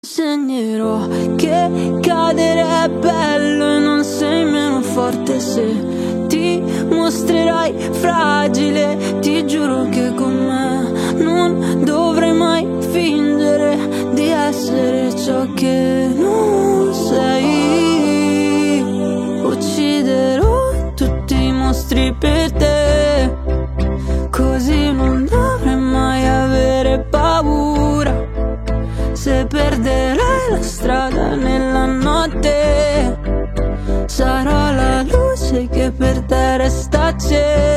Insegnerò che cadere è bello e non sei meno forte se ti mostrerai fragile. Ti giuro che con me non dovrai mai fingere di essere ciò che non sei. Ucciderò tutti i mostri per te, così non dovrai mai avere paura. Se perderai la strada nella notte, sarò la luce che per te resta accesa.